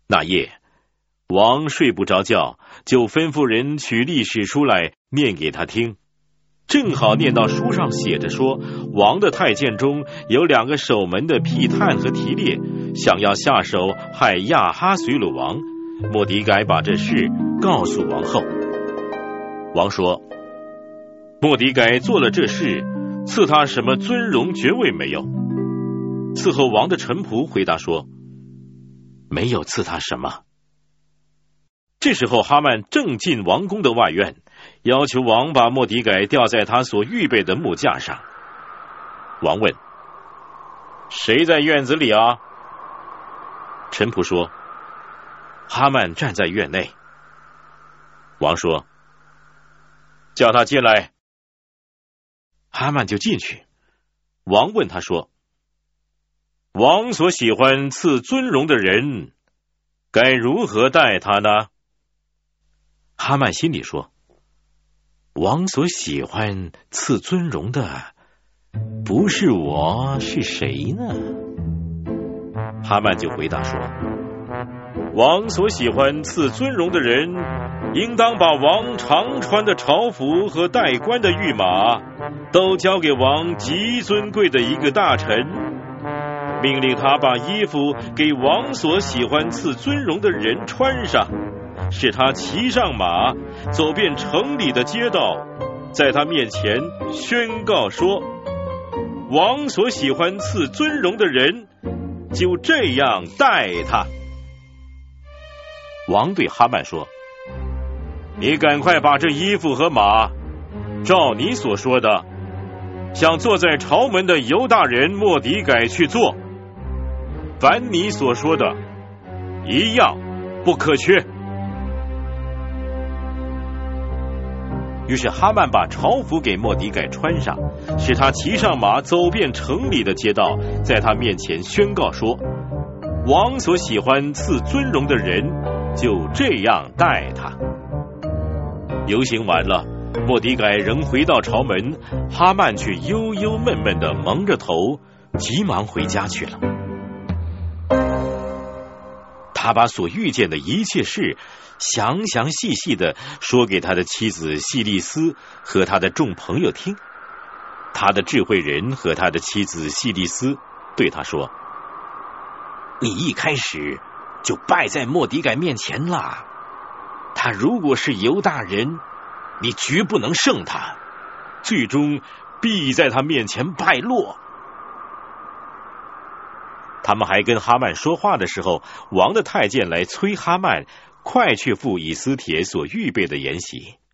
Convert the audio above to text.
那夜，王睡不着觉，就吩咐人取历史书来念给他听。正好念到书上写着说，王的太监中有2个守门的辟探和提列，想要下手害亚哈随鲁王。末底改把这事告诉王后。王说，末底改做了这事，赐他什么尊荣爵位没有？伺候王的臣仆回答说，没有赐他什么。这时候哈曼正进王宫的外院，要求王把末底改吊在他所预备的木架上。王问，谁在院子里啊？臣仆说，哈曼站在院内。王说，叫他进来。哈曼就进去。王问他说，王所喜欢赐尊荣的人，该如何待他呢？哈曼心里说，王所喜欢赐尊荣的不是我，是谁呢？哈曼就回答说，王所喜欢赐尊荣的人，应当把王常穿的朝服和戴冠的御马都交给王极尊贵的一个大臣，命令他把衣服给王所喜欢赐尊荣的人穿上，使他骑上马，走遍城里的街道，在他面前宣告说，王所喜欢赐尊荣的人，就这样待他。王对哈曼说，你赶快把这衣服和马，照你所说的，向坐在朝门的犹大人末底改去做，凡你所说的，一样不可缺。于是哈曼把朝服给末底改穿上，使他骑上马，走遍城里的街道，在他面前宣告说，王所喜欢赐尊荣的人，就这样待他。游行完了，末底改仍回到朝门，哈曼却忧忧闷闷地蒙着头，急忙回家去了。他把所遇见的一切事详详细细地说给他的妻子细利斯和他的众朋友听。他的智慧人和他的妻子细利斯对他说，你一开始就败在末底改面前了，他如果是犹大人，你绝不能胜他，最终必在他面前败落。他们还跟哈曼说话的时候，王的太监来催哈曼快去赴以斯帖所预备的筵席。